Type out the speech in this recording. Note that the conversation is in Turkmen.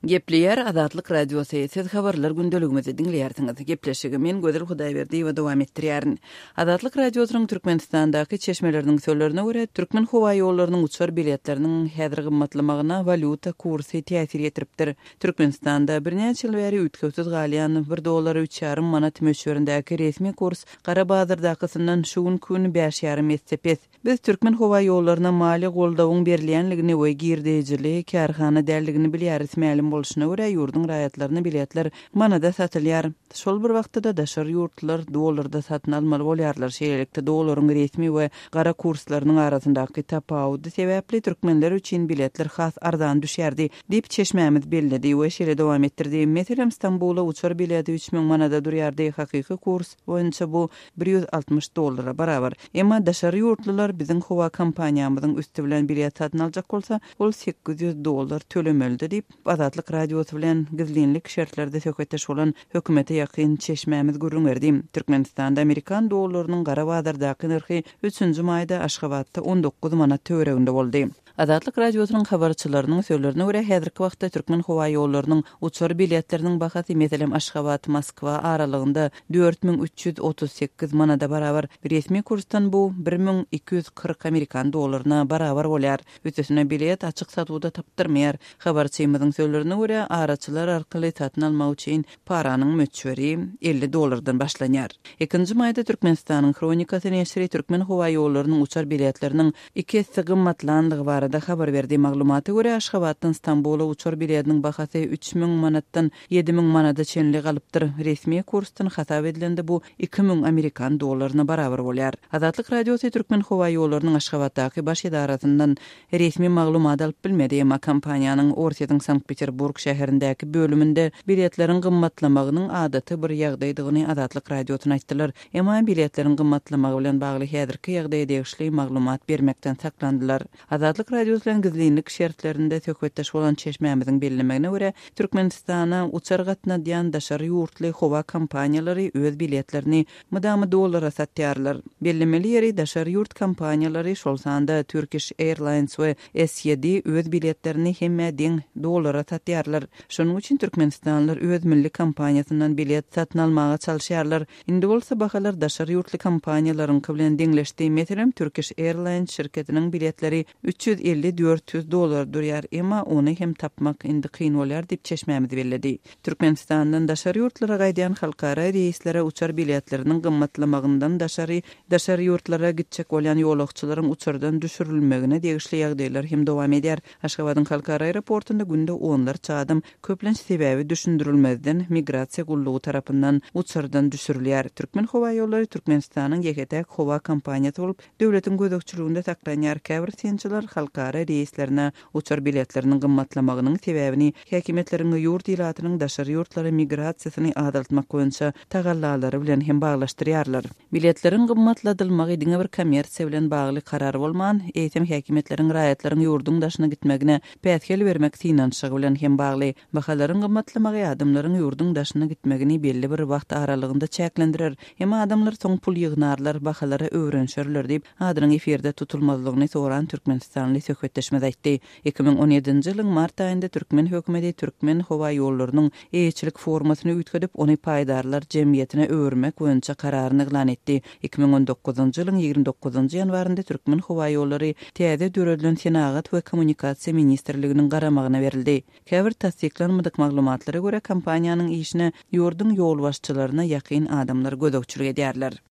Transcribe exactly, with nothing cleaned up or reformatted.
Gepleyer Azatlyk radiosu siz habarlar gündeligimizi dinleýärsiňiz. Gepleşigi men Gözel Hudaýberdi we dowam etdirýärin. Azatlyk radiosynyň Türkmenistandaky çeşmeleriniň söýlerine görä Türkmen howa ýollarynyň uçar biletleriniň häzir gymmatlamagyna valyuta kursy täsir etdiripdir. Türkmenistanda bir näçe ýyl bäri ütkewsiz galýan bir dollar üç ýarym manat möçberindäki resmi kurs Gara Bazardakysyndan şu gün күн beş ýarym etsepes. Biz Türkmen howa ýollaryna mali goldawyň berilýänligini we girdejili kärhana däldigini bilýäris mälim bolşuna görä ýurdun raýatlaryny biletler manada satylýar. Şol bir wagtda daşary ýurtlar dollarda satyn almaly bolýarlar. Şeýlelikde dollaryň resmi we gara kurslarynyň arasyndaky tapawudy sebäpli türkmenler üçin biletler has arzan düşýärdi diýip çeşmämiz bellidi we şeýle dowam etdirdi. Meselem Istanbula uçar bileti üç ming manada durýardy. Hakyky kurs boýunça bu bir ýüz altmış dollara barabar. Emma daşary ýurtlylar biziň howa kompaniýamyzyň üstü bilen bilet satyn aljak bolsa, ol sekiz ýüz dollar tölemelidir diýip Azatlyk radiosu bilen gizlinlik şertlerde söhbetdeş bolan hökümete ýakyn çeşmämiz görüňerdi. Türkmenistanda Amerikan dollarynyň gara bazardaky narhy üçünji maýda Aşgabatda on dokuz manat töwereginde boldy. Azatlyk radiosynyň habarçylarynyň söýlerine görä häzirki wagtda türkmen howa ýollarynyň uçar biletleriniň bahasy meselem Aşgabat Moskwa aralygynda dört ming üç ýüz otuz sekiz manada barabar. Resmi kursdan bu bir ming iki ýüz kırk Amerikan dollaryna barabar bolýar. Üstesine bilet açyk satywda tapdyrmaýar. Habarçymyzyň söýlerine görä araçylar arkaly satyn almak üçin paranyň möçberi elli dollardan başlanýar. Ikinji maýda Türkmenistanyň Kronikasy näşri türkmen howa ýollarynyň uçar biletleriniň iki gymmatlandygy barada habar berdi. Maglumaty görä Aşgabatdan Istanbula uçar biletiniň bahasy üç ming manatdan ýedi ming manada çenli galypdyr. Resmi kursdan hasap edilende bu iki ming Amerikan dollaryna barabar bolýar. Azatlyk radiosu türkmen howa ýollarynyň Aşgabatdaky baş edarasyndan resmi maglumat alyp bilmedi, emma kompaniýanyň Orsiýatyň Sankt-Peterburg şäherindäki bölüminde biletleriň gymmatlamagynyň adaty bir ýagdaýdygyny Azatlyk radiosuna aýtdylar. Emma biletleriň gymmatlamagy bilen bagly häzirki ýagdaýa degişli maglumat bermekden saklandylar. Azatlyk radiosu bilen gizlinlik şertlerinde söhbetdeş bolan çeşmämiziň bellemegine görä Türkmenistana uçar gatnaýan daşary ýurtly howa kompaniýalary öz biletlerini mydamy dollara satýarlar. Bellemeli ýeri daşary ýurt kompaniýalary şol sanda Turkish Airlines we S yedi öz biletlerini hemme deň dollara satýarlar. Şonuň üçin türkmenistanlylar öz milli kompaniýasyndan bilet satyn almaga çalyşýarlar. Indi bolsa bahalar daşary ýurtly kompaniýalaryň bilen deňleşdi. Meselem Turkish Airlines şirketiniň biletleri üç ýüz elli dört ýüz dollar durýar, emma ony hem tapmak indi kyn bolýar diýip çeşmämiz bellidi. Türkmenistandan daşary ýurtlara gaýdan halkara reislere uçar biletleriniň gymmatlamagyndan daşary daşary ýurtlara gitjek bolan ýolagçylaryň uçurdan düşürilmegine degişli ýagdaýlar hem dowam edýär. Aşgabatyň halkara aeroportunda günde onlarça adam köplenç sebäbi düşündirilmezden migrasiýa gullugy tarapyndan uçurdan düşürilýär. Türkmen howa ýollary Türkmenistanyň ýeketek howa kompaniýasy bolup döwletiň gözegçiliginde saklanýar. Käbir sençiler halkara reislerine uçur biletleriniň gymmatlamagynyň sebäbini häkimetleriň ýurt ilatynyň daşary ýurtlara migrasiýasyny adaltmak boýunça tagallalary bilen hem baglaşdyrýarlar. Biletleriň gymmatladylmagy diňe bir kommersiýa bilen bagly karar bolman, eýsem häkimetleriň raýatlaryň ýurdun daşyna gitmegine pätgel bermek finansygy bilen hem bagly. Bahalaryň gymmatlamagy adamlaryň ýurdun daşyna gitmegini belli bir wagt aralygynda çäklendirer. Emma adamlar soň pul ýygnarlar, bahalary öwrenşerler diýip adynyň eferde tutulmazlygyny soran Türkmenistanly söhbetdeşmede aýtdy. iki ming on ýedinji ýylyň mart aýynda türkmen hökümeti türkmen howa ýollarynyň eýçilik formasyny üýtgedip ony paýdarlar jemgyýetine öwürmek boýunça kararyny eglan etdi. iki ming on dokuzunji ýylyň ýigirme dokuzunji ýanwarynda türkmen howa ýollary täze döredilen Senagat we Kommunikasiýa ministrliginiň garamagyna berildi. Käbir tasdiklanmadyk maglumatlara görä kompaniýanyň işine ýurdun ýol başçylaryna ýakyn adamlar gözegçilik edýärler.